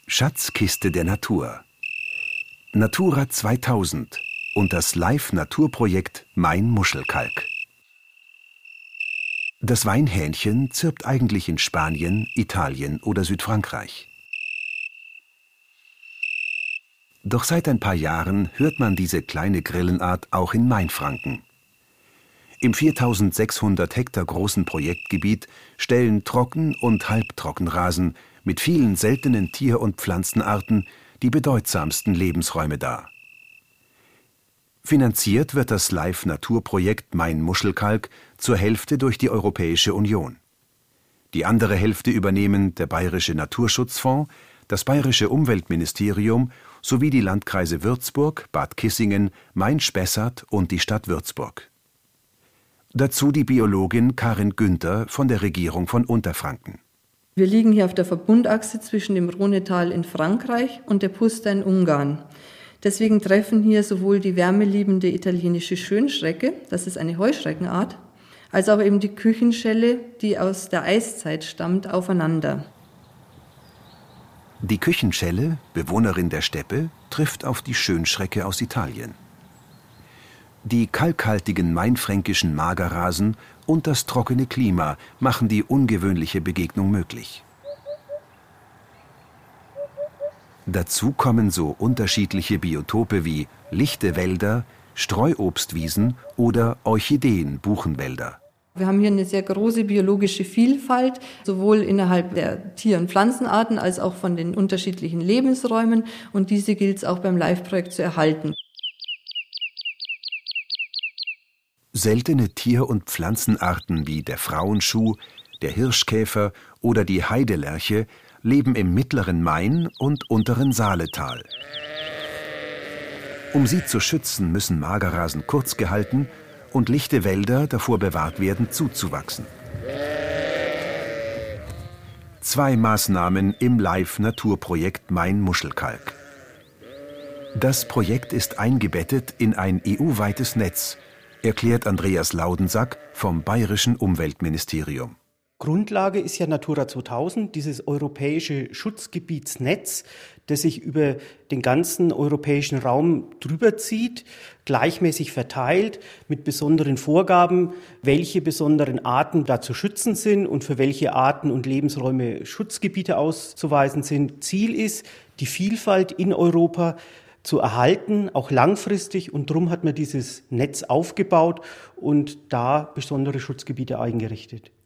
Schatzkiste der Natur. Natura 2000 und das Live-Naturprojekt Mein Muschelkalk. Das Weinhähnchen zirpt eigentlich in Spanien, Italien oder Südfrankreich. Doch seit ein paar Jahren hört man diese kleine Grillenart auch in Mainfranken. Im 4600 Hektar großen Projektgebiet stellen Trocken- und Halbtrockenrasen mit vielen seltenen Tier- und Pflanzenarten die bedeutsamsten Lebensräume dar. Finanziert wird das Live-Naturprojekt Mein Muschelkalk zur Hälfte durch die Europäische Union. Die andere Hälfte übernehmen der Bayerische Naturschutzfonds, das Bayerische Umweltministerium sowie die Landkreise Würzburg, Bad Kissingen, Main-Spessart und die Stadt Würzburg. Dazu die Biologin Karin Günther von der Regierung von Unterfranken. Wir liegen hier auf der Verbundachse zwischen dem Rhonetal in Frankreich und der Puster in Ungarn. Deswegen treffen hier sowohl die wärmeliebende italienische Schönschrecke, das ist eine Heuschreckenart, als auch eben die Küchenschelle, die aus der Eiszeit stammt, aufeinander. Die Küchenschelle, Bewohnerin der Steppe, trifft auf die Schönschrecke aus Italien. Die kalkhaltigen mainfränkischen Magerrasen und das trockene Klima machen die ungewöhnliche Begegnung möglich. Dazu kommen so unterschiedliche Biotope wie lichte Wälder, Streuobstwiesen oder Orchideen-Buchenwälder. Wir haben hier eine sehr große biologische Vielfalt, sowohl innerhalb der Tier- und Pflanzenarten als auch von den unterschiedlichen Lebensräumen. Und diese gilt es auch beim LIFE-Projekt zu erhalten. Seltene Tier- und Pflanzenarten wie der Frauenschuh, der Hirschkäfer oder die Heidelerche leben im mittleren Main- und unteren Saaletal. Um sie zu schützen, müssen Magerrasen kurz gehalten und lichte Wälder davor bewahrt werden, zuzuwachsen. 2 Maßnahmen im Live-Naturprojekt Mein Muschelkalk. Das Projekt ist eingebettet in ein EU-weites Netz, erklärt Andreas Laudensack vom Bayerischen Umweltministerium. Grundlage ist ja Natura 2000, dieses europäische Schutzgebietsnetz, das sich über den ganzen europäischen Raum drüber zieht, gleichmäßig verteilt, mit besonderen Vorgaben, welche besonderen Arten da zu schützen sind und für welche Arten und Lebensräume Schutzgebiete auszuweisen sind. Ziel ist, die Vielfalt in Europa zu erhalten, auch langfristig. Und darum hat man dieses Netz aufgebaut und da besondere Schutzgebiete eingerichtet.